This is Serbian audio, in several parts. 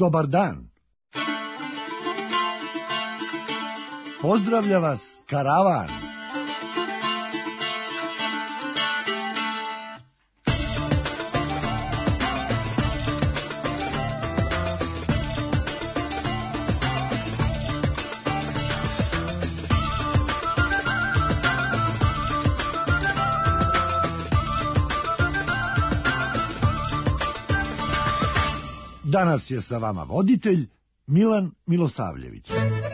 dobar dan. Pozdravlja vas karavan. Danas je sa vama voditelj Milan Milosavljević.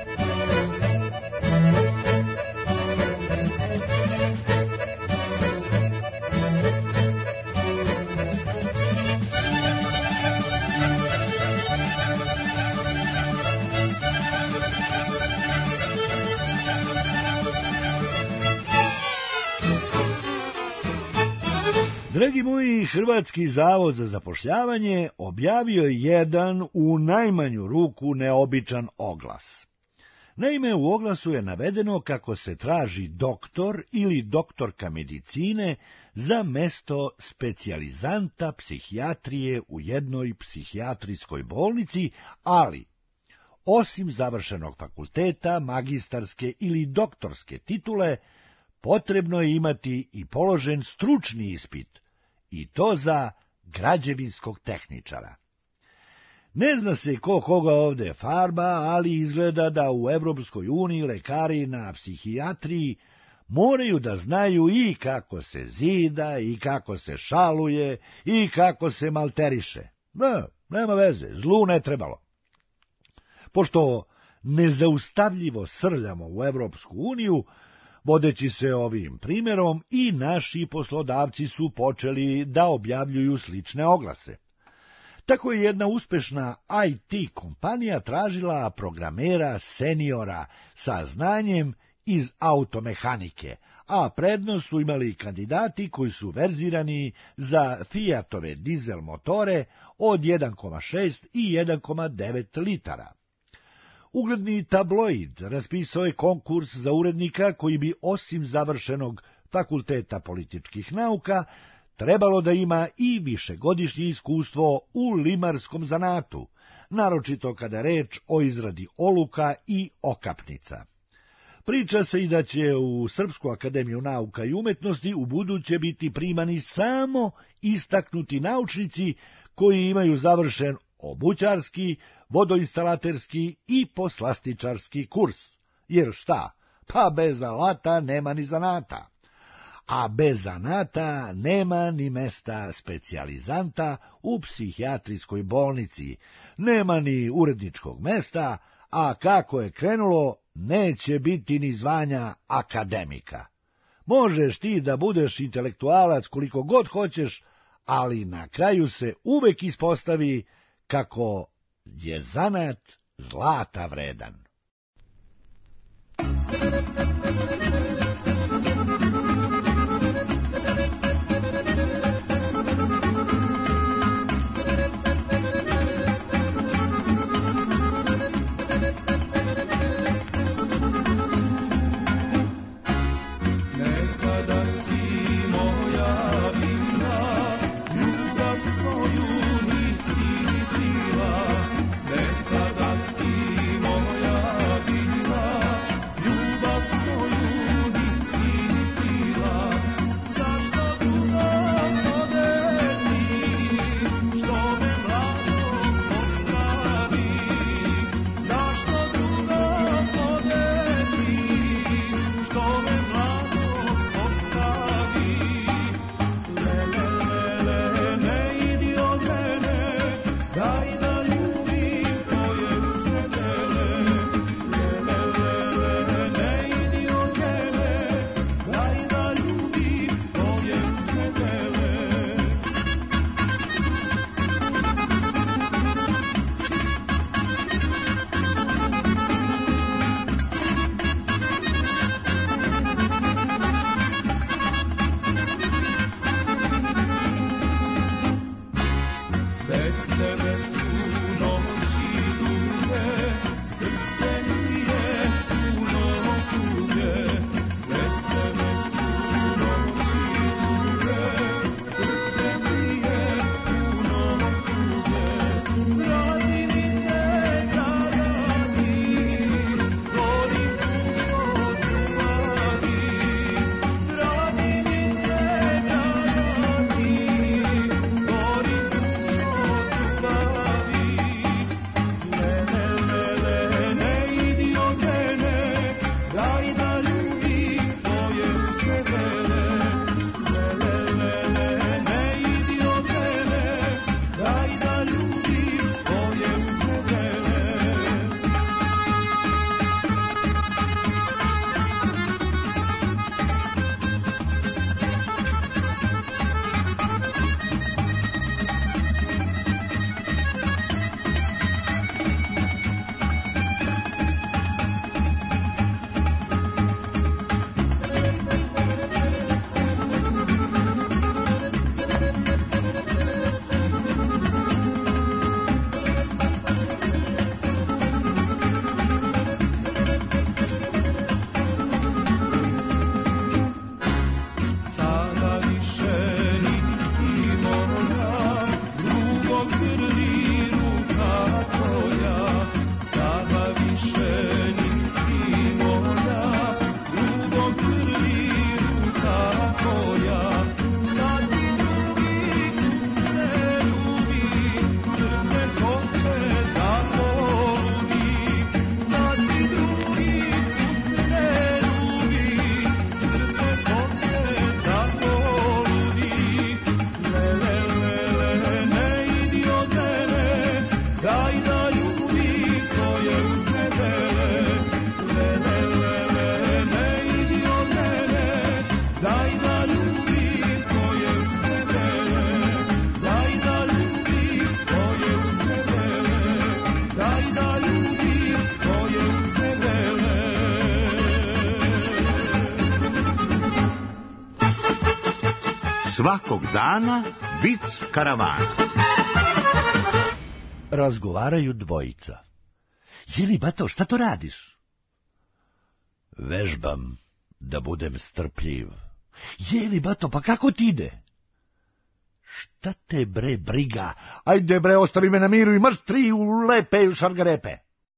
Dragi moji, Hrvatski zavod za zapošljavanje objavio je jedan u najmanju ruku neobičan oglas. Naime, u oglasu je navedeno kako se traži doktor ili doktorka medicine za mesto specijalizanta psihijatrije u jednoj psihijatrijskoj bolnici, ali osim završenog fakulteta, magistarske ili doktorske titule, potrebno je imati i položen stručni ispit, i to za građevinskog tehničara. Ne zna se ko koga ovde farba, ali izgleda da u Evropskoj uniji lekari na psihijatriji moraju da znaju i kako se zida, i kako se šaluje, i kako se malteriše. Nema veze, zlu ne trebalo. Pošto nezaustavljivo srljamo u Evropsku uniju, vodeći se ovim primjerom, i naši poslodavci su počeli da objavljuju slične oglase. Tako je jedna uspešna IT kompanija tražila programera seniora sa znanjem iz automehanike, a prednost su imali kandidati koji su verzirani za Fiatove dizel motore od 1,6 i 1,9 litara. Ugledni tabloid raspisao je konkurs za urednika koji bi osim završenog fakulteta političkih nauka trebalo da ima i višegodišnje iskustvo u limarskom zanatu, naročito kada reč o izradi oluka i okapnica. Priča se i da će u Srpsku akademiju nauka i umetnosti ubuduće biti primani samo istaknuti naučnici koji imaju završen obućarski, vodoinstalaterski i poslastičarski kurs. Jer šta? Pa bez alata nema ni zanata. A bez zanata nema ni mesta specijalizanta u psihijatrijskoj bolnici, nema ni uredničkog mesta, a kako je krenulo, neće biti ni zvanja akademika. Možeš ti da budeš intelektualac koliko god hoćeš, ali na kraju se uvek ispostavi kako je zanat zlata vredan. Nekada si moja bila, ljubav Svakog dana vic karavana. Razgovaraju dvojica. Jeli, bato, šta to radiš? Vežbam da budem strpljiv. Jeli, bato, pa kako ti ide? Šta te bre briga? Ajde bre, ostavi me na miru i marš 3 u lepe šargarepe.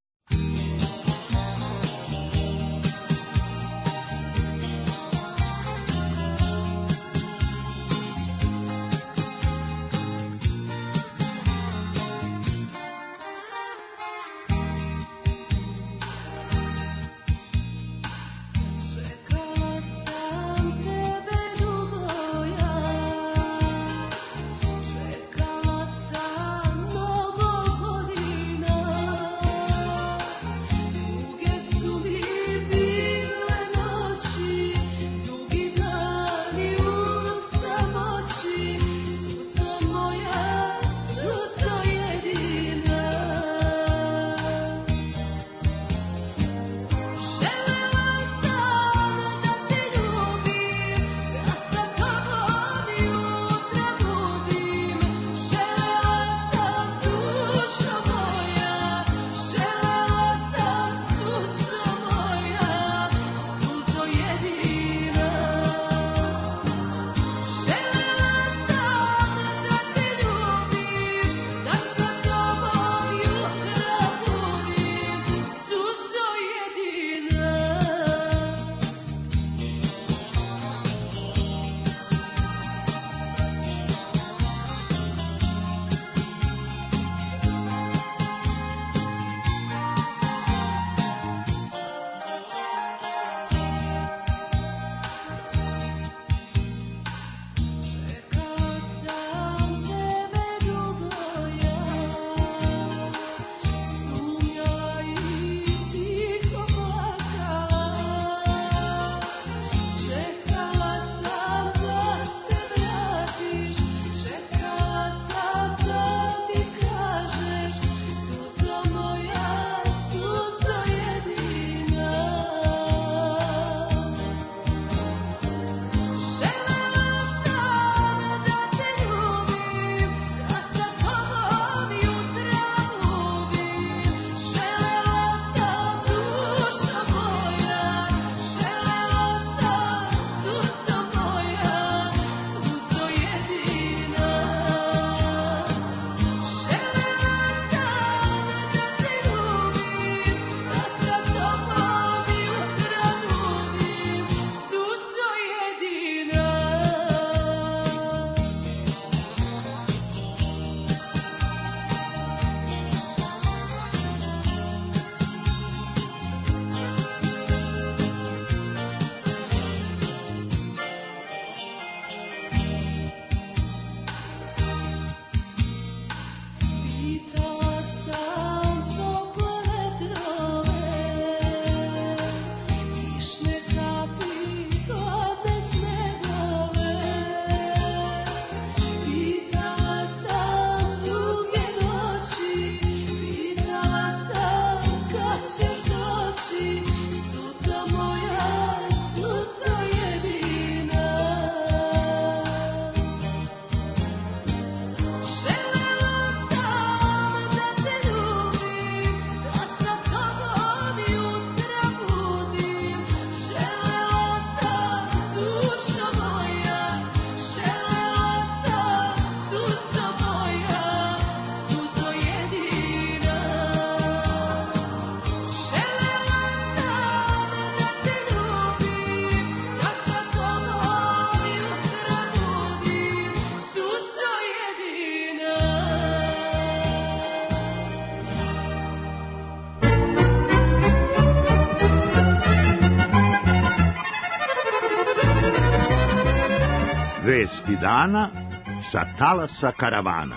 Vesti dana sa talasa karavana.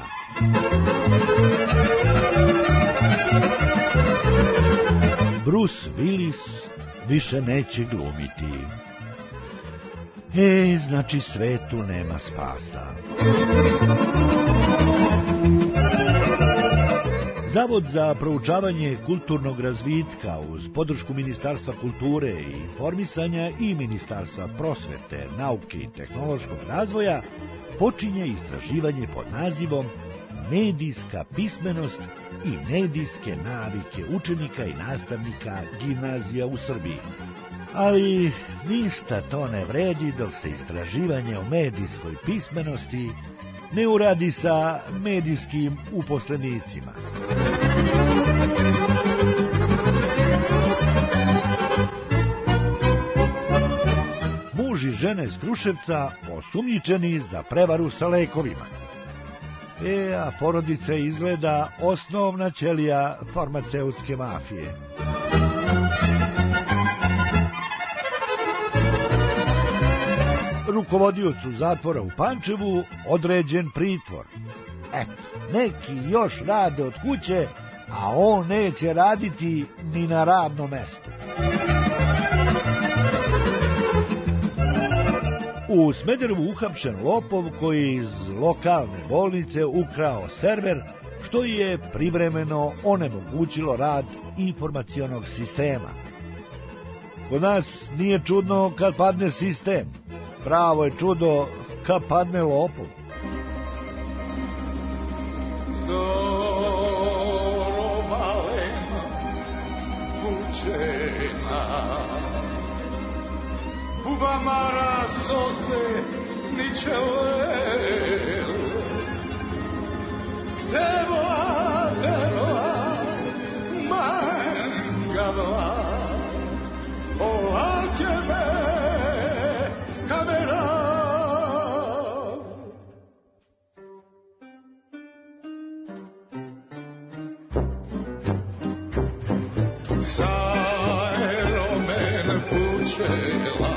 Bruce Willis više neće glumiti. Znači svetu nema spasa. Zavod za proučavanje kulturnog razvitka uz podršku Ministarstva kulture i informisanja i Ministarstva prosvete, nauke i tehnološkog razvoja počinje istraživanje pod nazivom Medijska pismenost i medijske navike učenika i nastavnika gimnazija u Srbiji. Ali ništa to ne vredi dok se istraživanje o medijskoj pismenosti ne uradi sa medijskim uposlenicima. Muž i žene iz Kruševca osumnjičeni za prevaru sa lekovima. A porodica izgleda osnovna ćelija farmaceutske mafije. Rukovodiocu zatvora u Pančevu određen pritvor. Eto, neki još rade od kuće, a on neće raditi ni na radnom mestu. U Smederevu uhapšen lopov koji iz lokalne bolnice ukrao server, što je privremeno onemogućilo rad informacionog sistema. Kod nas nije čudno kad padne sistem, pravo je čudo kad padne lopov. Bubama rasose ničevel, Deva, mangava, oakeme, kamera. Saeromen pučela,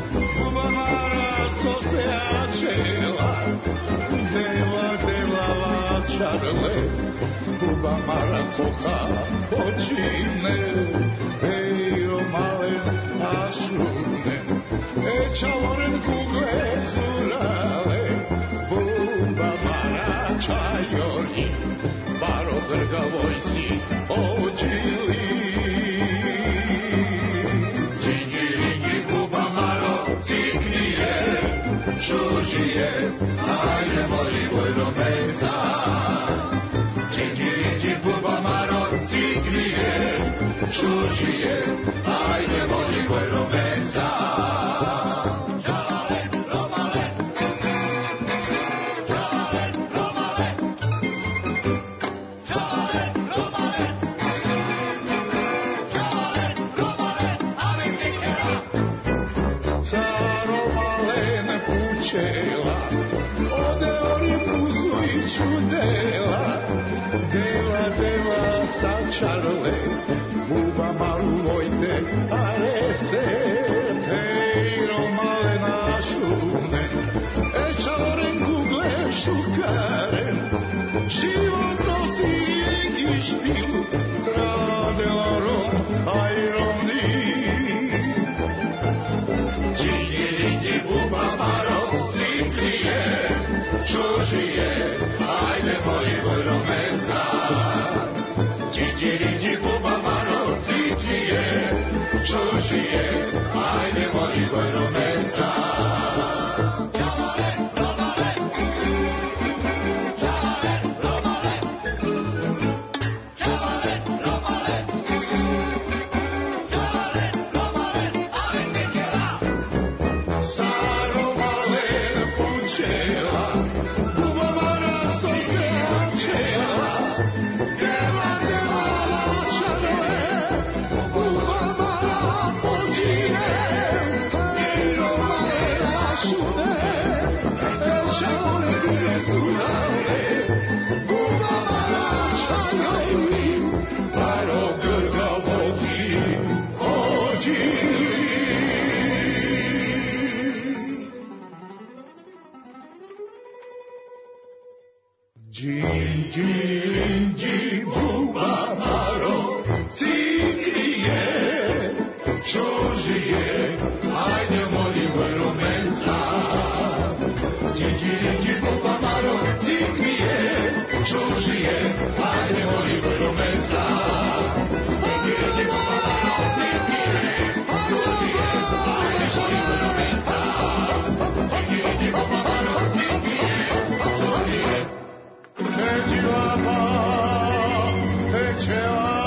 Deva čarle, Buba Mara koha počine, Ejo male ašune, Čavoren kugle surale, Buba Mara čajori, Baro drgavoj si ođili. Čingiringi Buba Maro ciknije, Šužije, ajde moli vojromenca. Činđiriđi Buba Maro ciklije, Šužije, ajde moli vojromenca. Čalale, romale, čalale, romale, čalale, romale, čalale, romale, ale tekera. Caromalen pučela, ode oni pusu i čudela, Deva sačarle, Buba Maru vojte, arese, Ejro male našune, Čavoren kugle šukaren, život nosi i špilu, Tradelarom, ajroni. Činjiriđi Buba Maro ciklije, Šužije, ajde moli vojromenca. Činjiriđi Buba Maro ciklije, Šužije, ajde moli vojromenca. Čalale, romale, čalale, romale, čalale, romale, čalale, romale, ale tekela. Saromalen pučela, Buba Mara sose ačela, Deva čarle, Buba Mara počine, Ejro male ašune, Čavoren kugle surale, Buba Mara čajori, Baro drgavozi ođili. Džinđi Buba Maro ciklije, Šužije, ajde moli vojromenca. Džinđi Buba Maro ciklije, Šužije, ajde moli vojromenca. počela.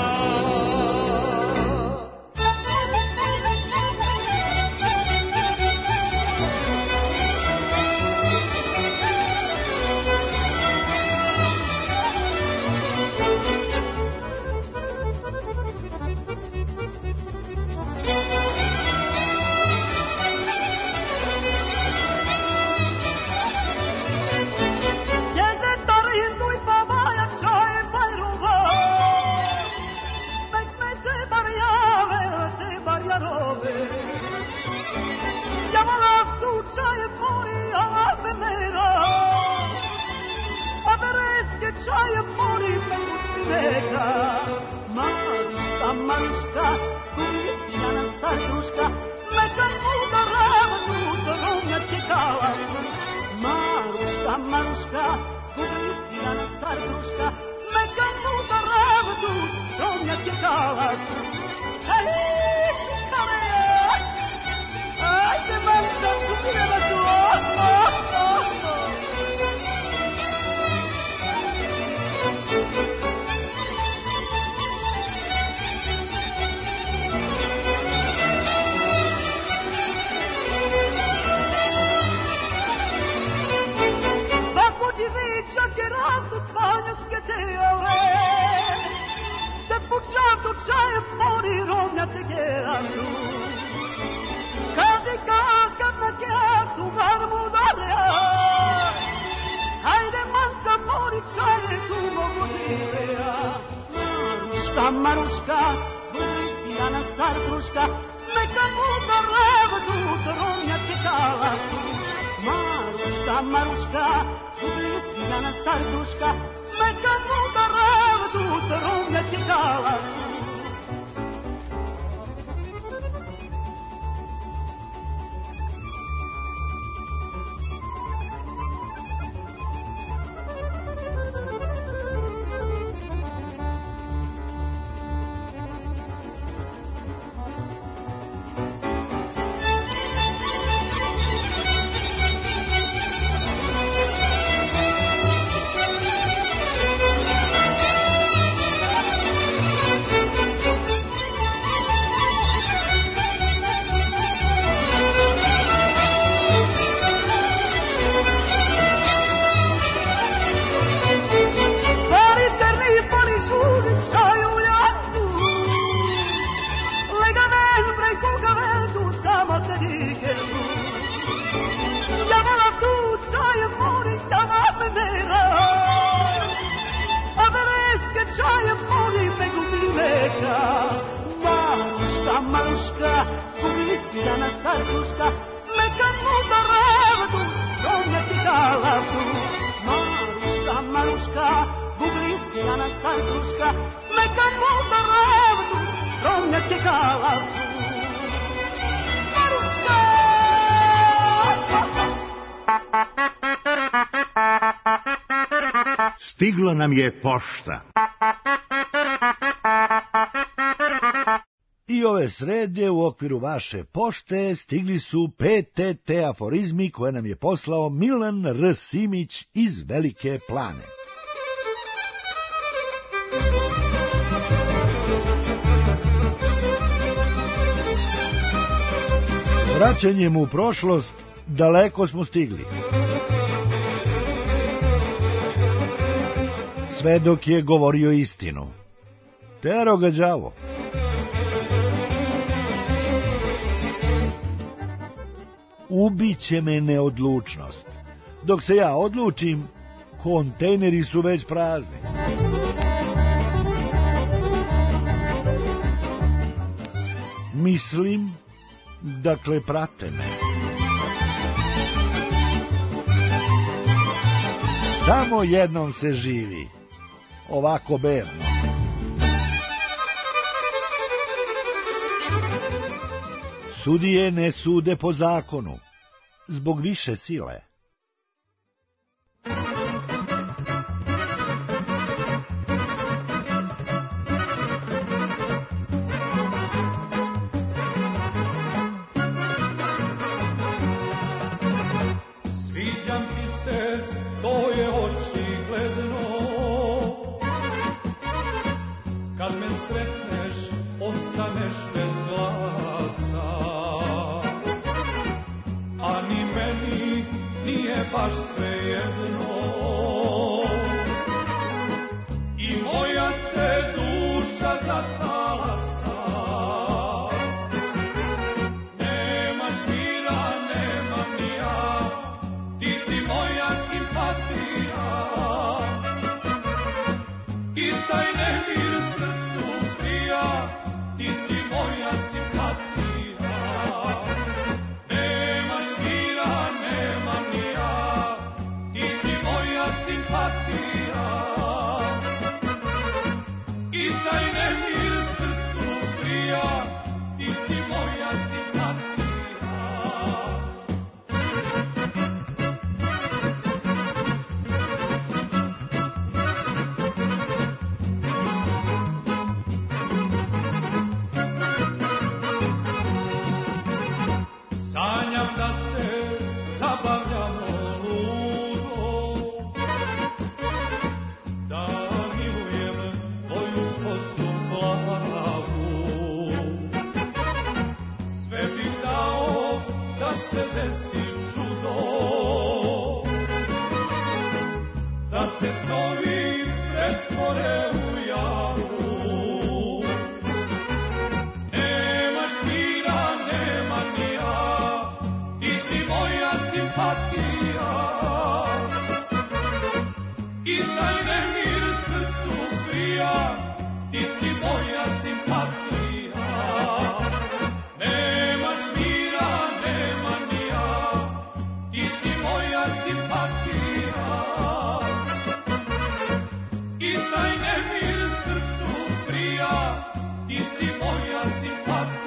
Stigla nam je pošta. I ove srede u okviru vaše pošte stigli su PTT aforizmi koje nam je poslao Milan R. Simić iz Velike Plane. Vraćanjem u prošlost daleko smo stigli. Sve dok je govorio istinu. Tero ga đavo. Ubiće me neodlučnost. Dok se ja odlučim, kontejneri su već prazni. Mislim, dakle prate me. Samo jednom se živi, ovako bedno. Sudije ne sude po zakonu, zbog više sile. Sviđam ti se, to je očigledno. kad me sretneš, ostaneš bez glasa. A ni meni nije baš svejedno, i moja se duša zatalasa. Nemaš mira, nemam ni ja, ti si moja simpatija. I taj nemir srcu prija, ti si moja simpatija. Nemaš mira, nemam ni ja, ti si moja simpatija. I taj nemir srcu prija, ti si moja simpatija. Sanjam da se zabavljamo ludo, da milujem tvoju kosu plavu. Sve bih dao da se desi čudo, da se snovi pretvore u javu. Nemaš mira, nema ni ja, ti si moja simpatija. I taj nemir srcu prija, ti si moja simpatija. Nemaš mira, nema ni ja, ti si moja simpatija. I taj nemir srcu prija, ti si moja simpatija.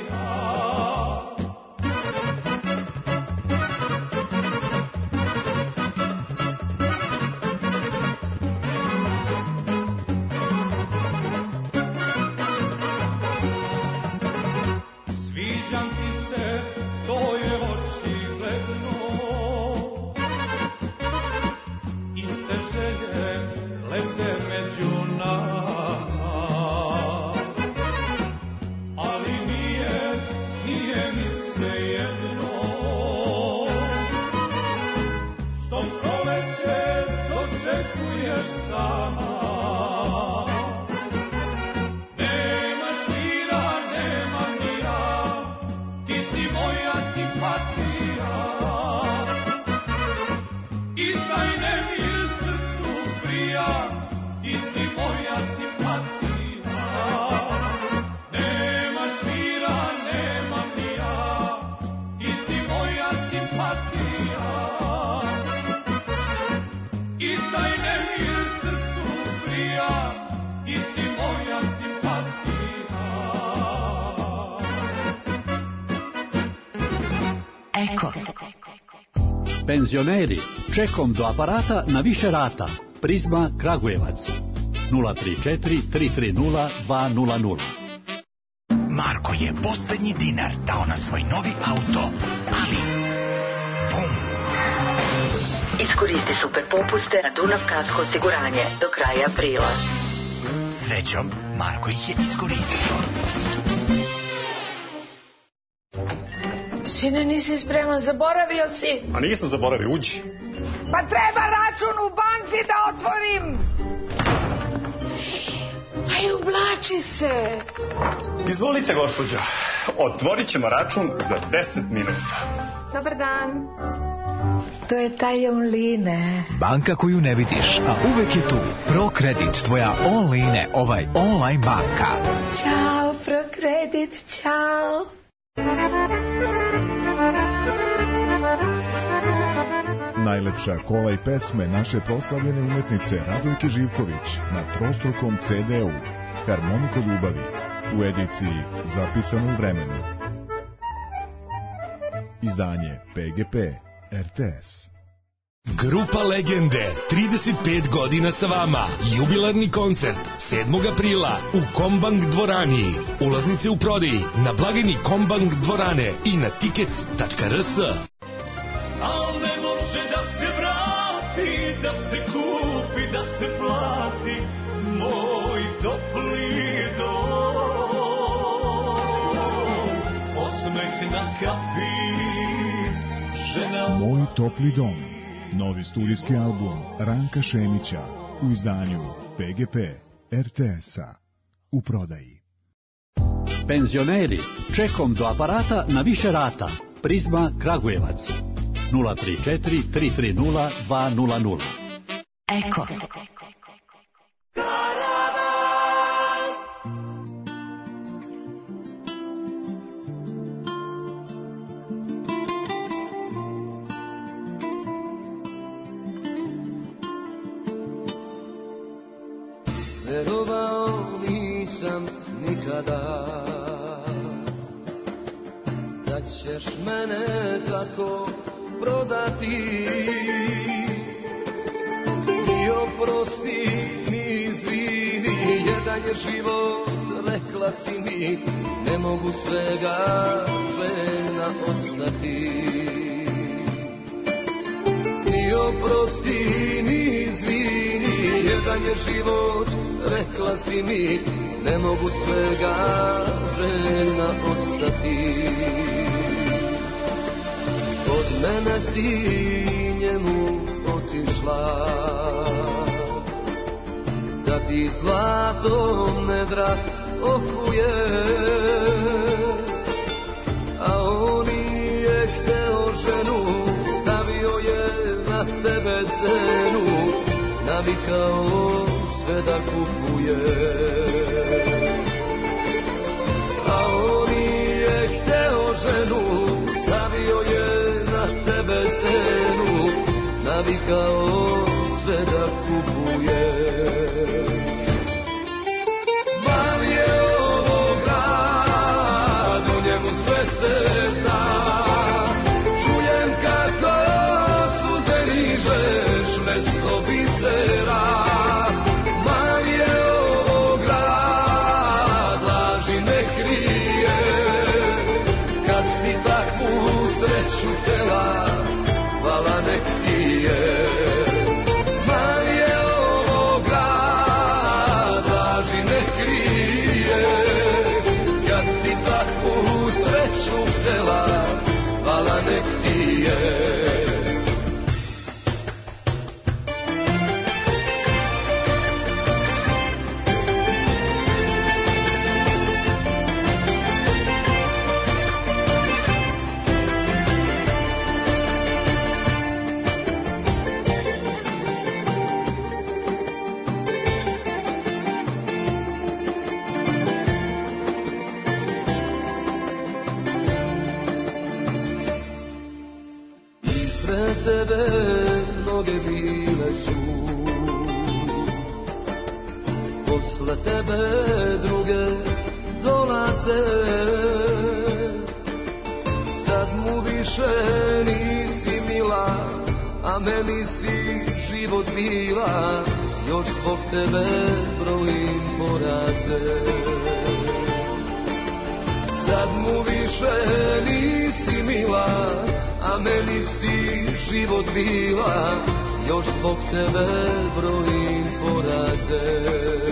Sviđam ti se, to je očigledno, iste želje lete među nama, ali nije mi svejedno, što proleće dočekuješ sama. Nemaš mira, nemam ni ja, ti si moja simpatija. I taj nemir srcu prija, ti si moja simpatija. Nemaš mira, nemam ni ja, ti si moja simpatija. I taj nemir srcu prija, ti si moja simpatija. Eko. Penzioneri, čekom do aparata na više rata. Prizma Kragujevac 034 330 200. Marko je poslednji dinar dao na svoj novi auto, ali... Bum! Iskoristi super popuste na Dunav Kasko osiguranje do kraja aprila. Srećom, Marko ih je iskoristio. Sine, nisi spreman, zaboravio si. A nisam zaboravio, uđi. Pa treba račun u banci da otvorim. Aj, ublači se. Izvolite, gospođo. Otvorit ćemo račun za 10 minuta. Dobar dan. To je taj Line. Banka koju ne vidiš, a uvek je tu. ProKredit, tvoja online, online banka. Ćao, ProKredit, ćao. Najlepša kola i pesme naše proslavljene umetnice Radojke Živković na trostrukom CD-u Harmoniko ljubavi u ediciji Zapisano u vremenu. Izdanje PGP RTS. Grupa Legende, 35 godina sa vama. Jubilarni koncert 7. aprila u Kombank dvorani. Ulaznice u prodaji na blagajni Kombank dvorane i na tickets.rs. Al ne može da se vrati, da se kupi, da se plati, moj topli na kapi, žena... Moj topli dom, novi studijski album Ranka Šemića u izdanju PGP RTS-a, u prodaji. Penzioneri, čekom do aparata na više rata. Prizma Kragujevac 034 330 200. Eko. Verovao nisam nikada da ćeš mene tako prodati, ni oprosti, ni izvini, jedan je život, rekla si mi, ne mogu svega žena ostati. Ni oprosti, ni izvini, jedan je život, rekla si mi, ne mogu svega žena ostati. Od mene si njemu otišla, da ti zlatom nedra okuje, a on je hteo ženu, stavio je na tebe cenu, navikao sve da kupuje. A on je hteo ženu, stavio je na tebe cenu, navikao sve da kupuje. Mal je ovo grad, u njemu sve se zna, čujem kako suze nižeš mesto bisera. Sad mu više nisi mila, a meni si život bila, još zbog tebe brojim poraze. Sad mu više nisi mila, a meni si život bila, još zbog tebe brojim poraze.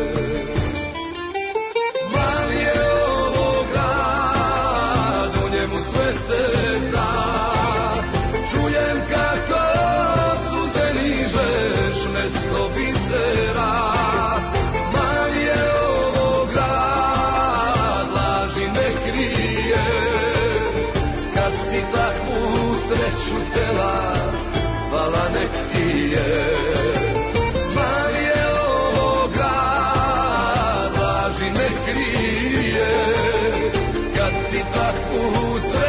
Sve se zna, čujem kako suze nižeš mesto bisera. Mal je ovo grad, laži ne krije, kad si takvu sreću htela, hvala nek ti je. Mal je ovo grad, laži ne krije, kad si takvu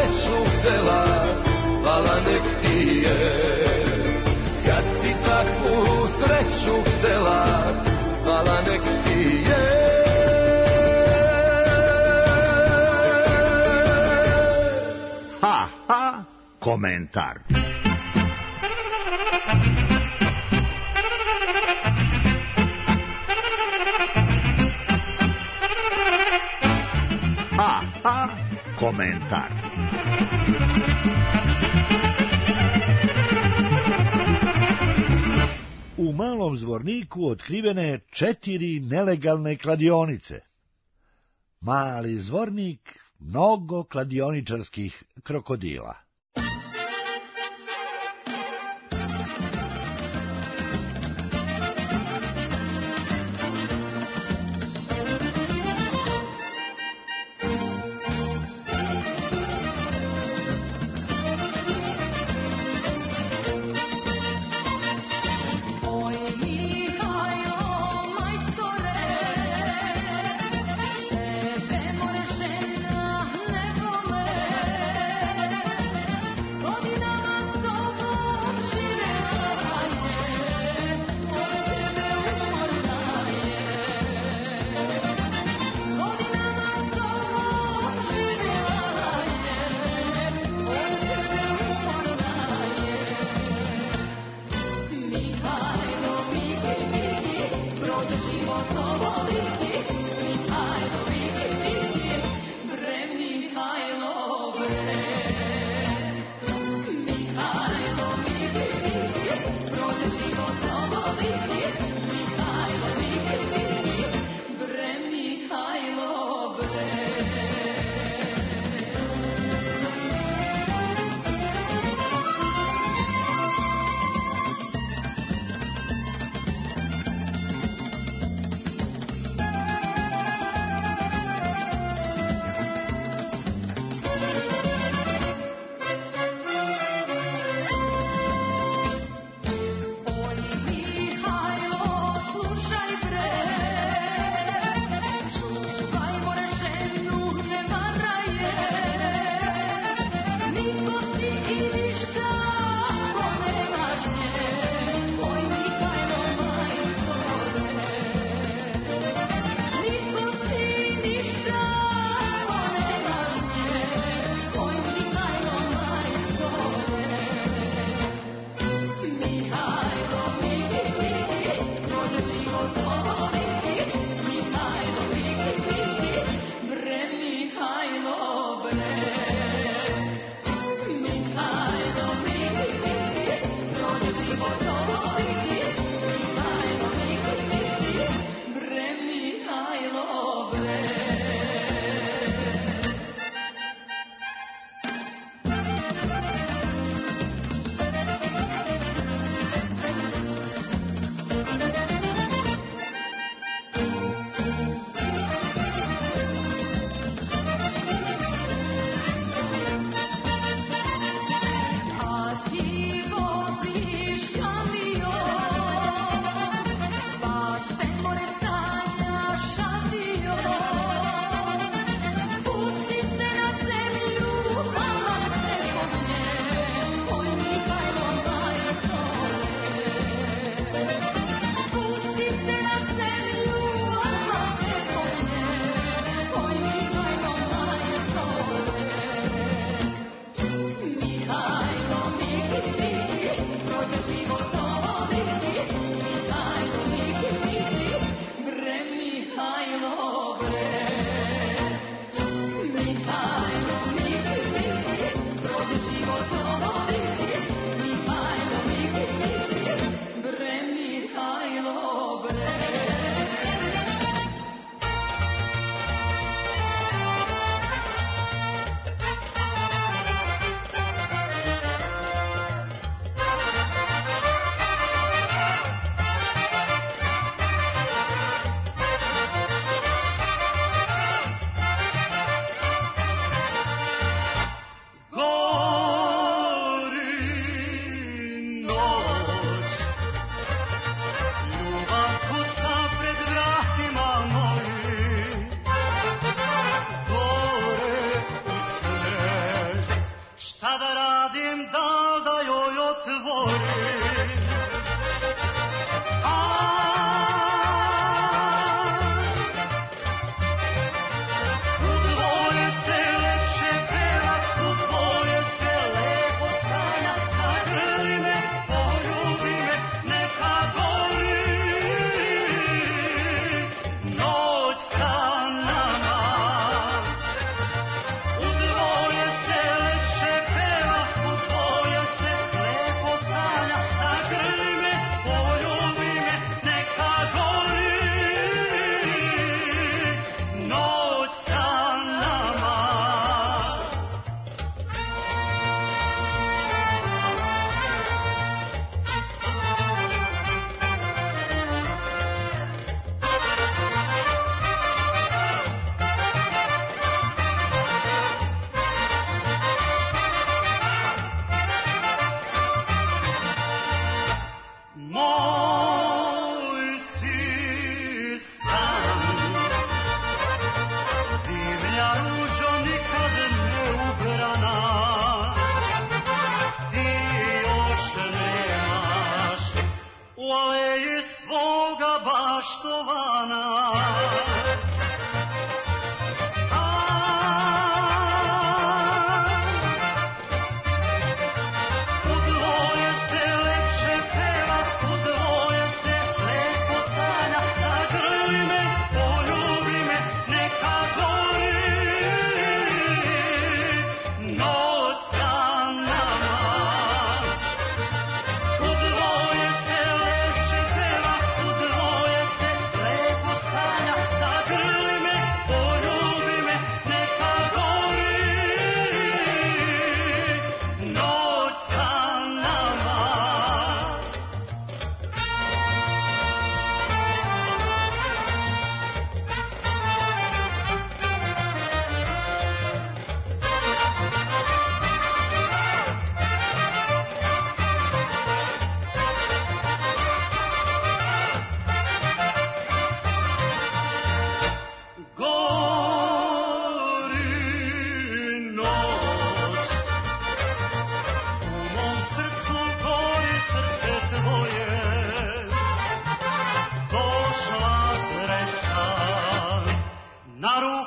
hvala nek ti je. Kad si takvu sreću htela, hvala nek ti je. Ha, ha, komentar. Ha, ha, komentar. U Malom Zvorniku otkrivene 4 nelegalne kladionice. Mali Zvornik, mnogo kladioničarskih krokodila.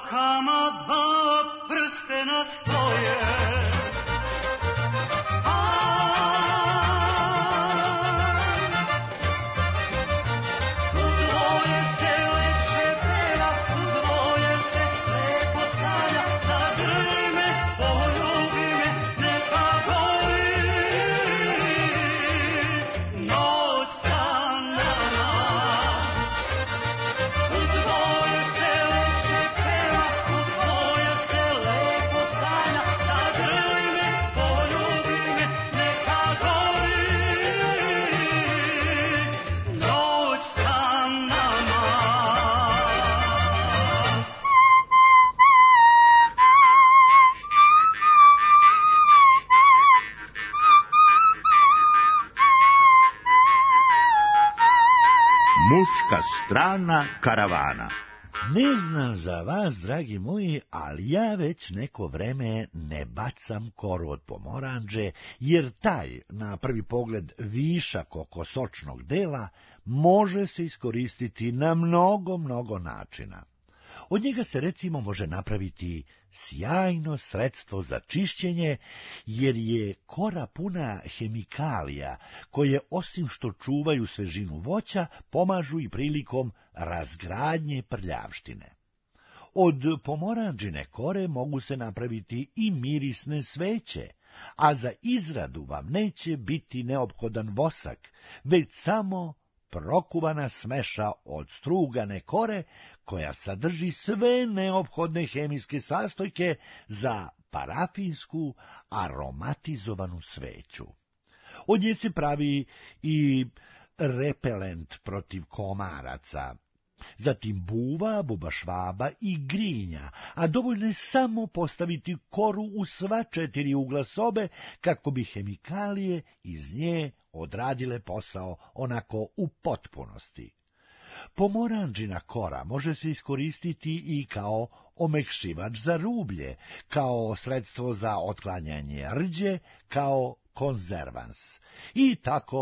rukama dva prstena stoje. Muška strana karavana. Ne znam za vas, dragi moji, ali ja već neko vreme ne bacam koru od pomoranđe, jer taj, na prvi pogled, višak oko sočnog dela može se iskoristiti na mnogo načina. Od njega se recimo može napraviti sjajno sredstvo za čišćenje, jer je kora puna hemikalija, koje osim što čuvaju svežinu voća, pomažu i prilikom razgradnje prljavštine. Od pomoranđine kore mogu se napraviti i mirisne sveće, a za izradu vam neće biti neophodan vosak, već samo prokuvana smeša od strugane kore, koja sadrži sve neophodne hemijske sastojke za parafinsku aromatizovanu sveću. Od nje se pravi i repelent protiv komaraca, zatim buva, bubašvaba i grinja, a dovoljno je samo postaviti koru u sva 4 ugla sobe, kako bi hemikalije iz nje odradile posao onako u potpunosti. Pomoranđina kora može se iskoristiti i kao omekšivač za rublje, kao sredstvo za otklanjanje rđe, kao konzervans i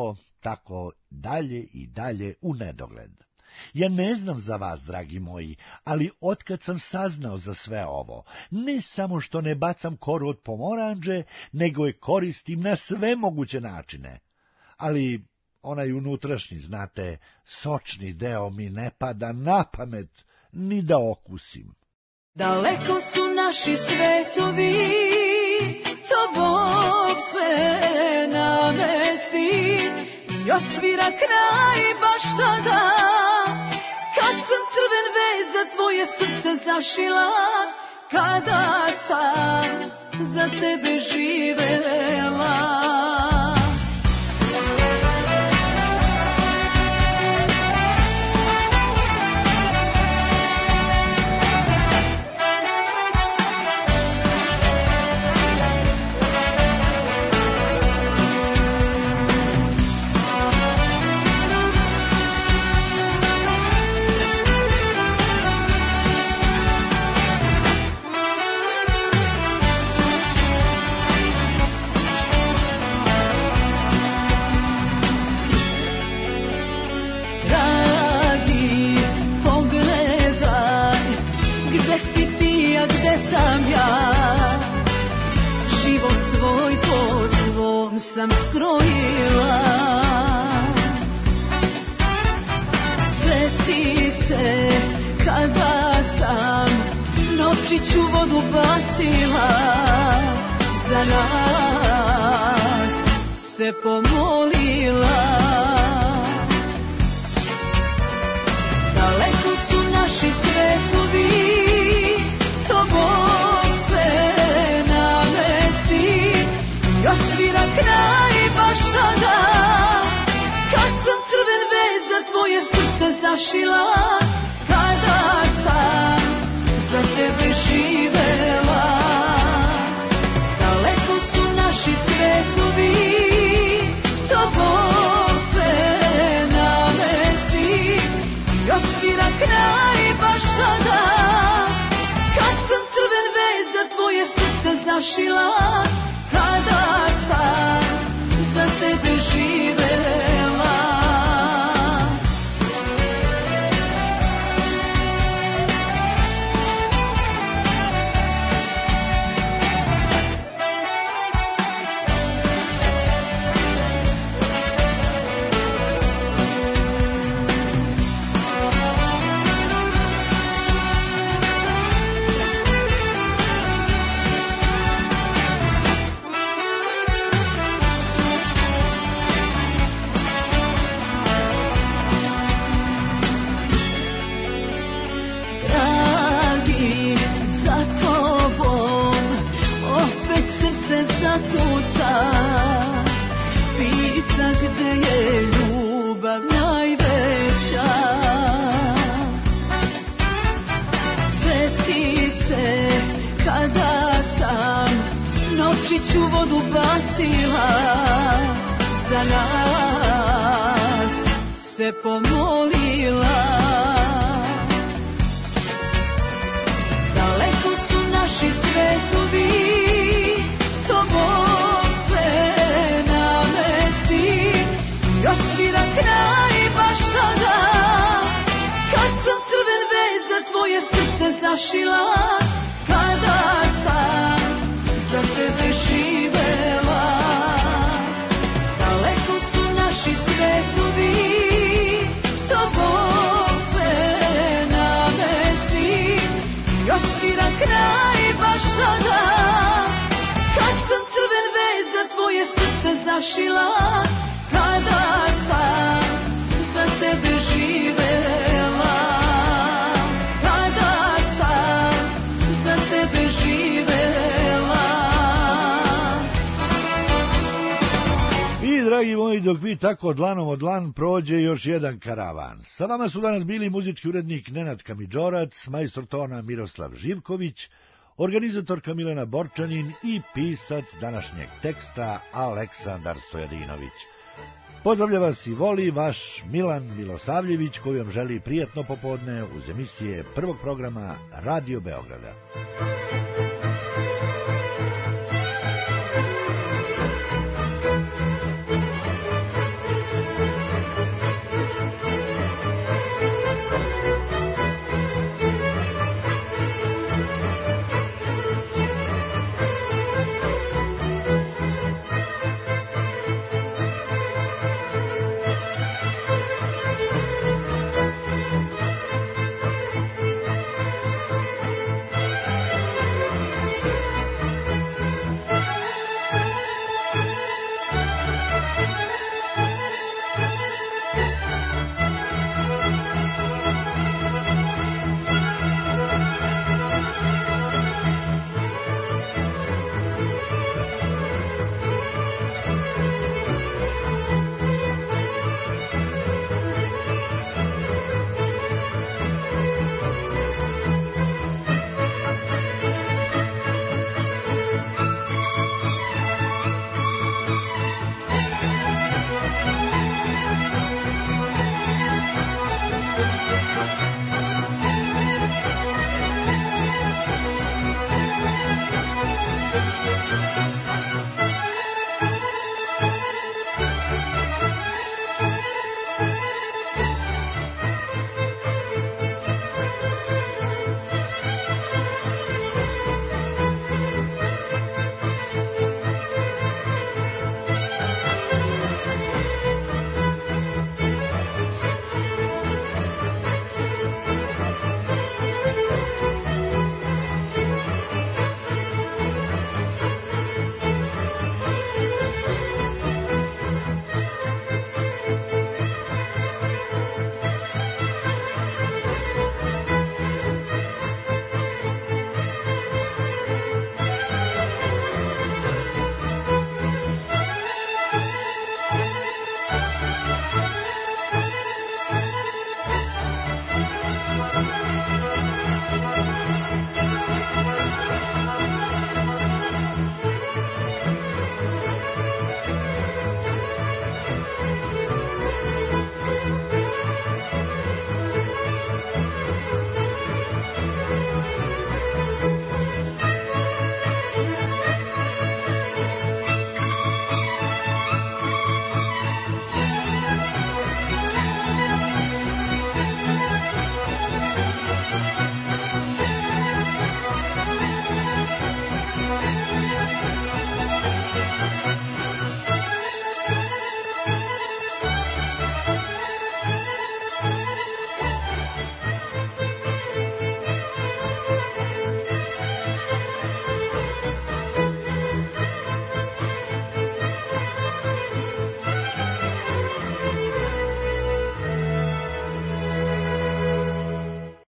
tako dalje i dalje u nedogled. Ja ne znam za vas, dragi moji, ali otkad sam saznao za sve ovo, ne samo što ne bacam koru od pomoranđe, nego je koristim na sve moguće načine. Ali onaj unutrašnji, znate, sočni deo mi ne pada na pamet ni da okusim. Daleko su naši svetovi, to Bog sve namesti, i odsvira kraj baš tada, kad sam crven vez za tvoje srce zašila, kada sam za tebe živela. Sam skrojila, sjeti se kada sam novčić u vodu bacila, za nas se pomolila. Daleko su naši svetovi, to Bog sve namesti, i odsvira kraj baš tada, kad sam crven vez za tvoje srce zašila, kada sam za tebe živela. Daleko su naši svetovi, to Bog sve namesti, i odsvira kraj baš tada, kad sam crven vez za tvoje srce zašila, kada sam za tebe živela. već u vodu bacila, za nas se pomolila. Daleko su naši svetovi, to Bog sve namesti, i odsvira kraj baš tada, kad sam crven vez za tvoje srce zašila, kada sam za tebe živela. Daleko su naši svetovi, to Bog sve namesti, i odsvira kraj baš tada, kad sam crven vez za tvoje srce zašila, kada sam za tebe živela, kada sam za tebe živela. I, dragi moji, dok vi tako dlanom od dlan prođe još jedan karavan. Sa vama su danas bili muzički urednik Nenad Kamidžorac, majstor tona Miroslav Živković, organizatorka Milena Borčanin i pisac današnjeg teksta Aleksandar Stojadinović. Pozdravlja vas i voli vaš Milan Milosavljević, koji vam želi prijatno popodne uz emisije prvog programa Radio Beograda.